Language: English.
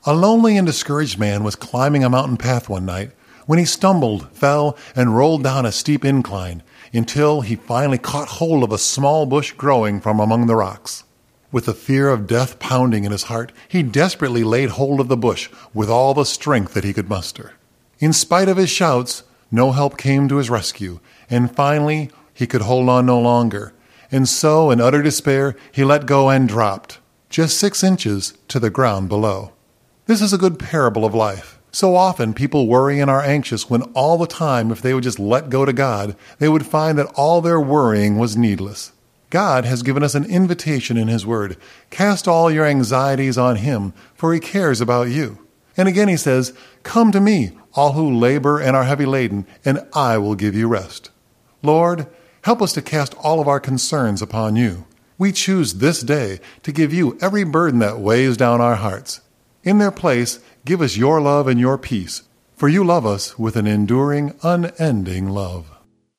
A lonely and discouraged man was climbing a mountain path one night when he stumbled, fell, and rolled down a steep incline until he finally caught hold of a small bush growing from among the rocks. With the fear of death pounding in his heart, he desperately laid hold of the bush with all the strength that he could muster. In spite of his shouts, no help came to his rescue, and finally he could hold on no longer. And so, in utter despair, he let go and dropped, just 6 inches to the ground below. This is a good parable of life. So often people worry and are anxious when all the time, if they would just let go to God, they would find that all their worrying was needless. God has given us an invitation in His Word. Cast all your anxieties on Him, for He cares about you. And again He says, "Come to me, all who labor and are heavy laden, and I will give you rest." Lord, help us to cast all of our concerns upon you. We choose this day to give you every burden that weighs down our hearts. In their place, give us your love and your peace, for you love us with an enduring, unending love.